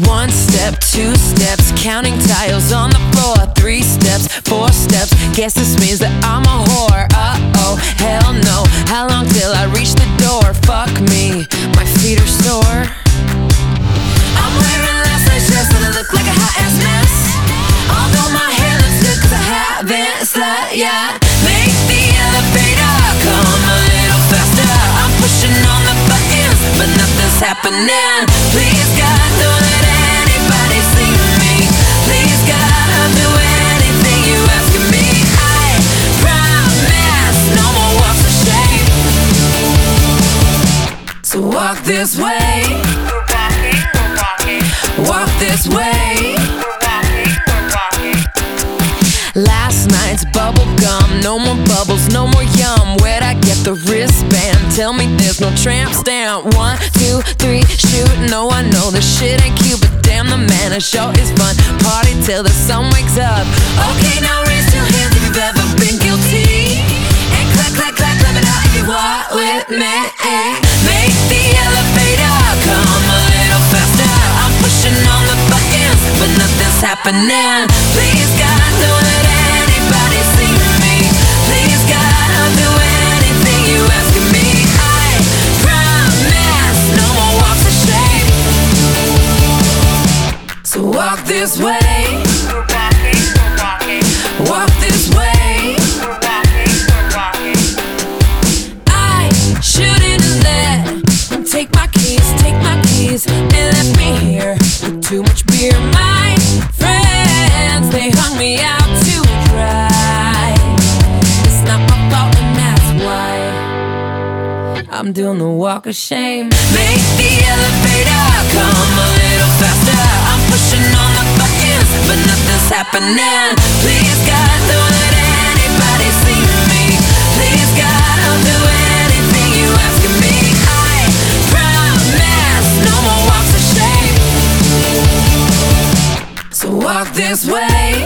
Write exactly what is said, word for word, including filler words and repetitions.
One step, two steps, counting tiles on the floor. Three steps, four steps, guess this means that I'm a whore. Uh-oh, hell no, how long till I reach the door? Fuck me, my feet are sore. I'm wearing last night's dress and I look like a hot-ass mess. Although my hair looks good cause I haven't slept yet. Make the elevator come a little faster. I'm pushing on the buttons, but nothing's happening. Please God, don't let anybody see me. Please God, I'll do anything you ask of me. I promise no more walks of shame. So walk this way. Walk this way. Last night's bubble gum, no more bubbles, no more yum. Where'd I get the wristband? Tell me there's no tramp stamp. One, two, three, shoot. No, I know this shit ain't cute, but damn, the man, a show is fun. Party till the sun wakes up. Okay, now raise your hands if you've ever been guilty. And clap, clap, clap, clap it out if you walk with me. Make the elevator come a little faster. I'm pushing on the buttons, but nothing's happening. Please God, don't let anybody see me. Please God, I'll do anything you ask of me. I promise no more walks of shame. So walk this way. Walk this way. I shouldn't let them take my keys, take my keys, and left me here with too much beer. My friends, they hung me out to dry. It's not my fault and that's why I'm doing the walk of shame. Make the elevator come a little faster. I'm pushing on the buttons, but nothing's happening. Please God, don't let anybody see me. Please God, I'll do anything you ask of me. I promise no more walks of shame. So walk this way.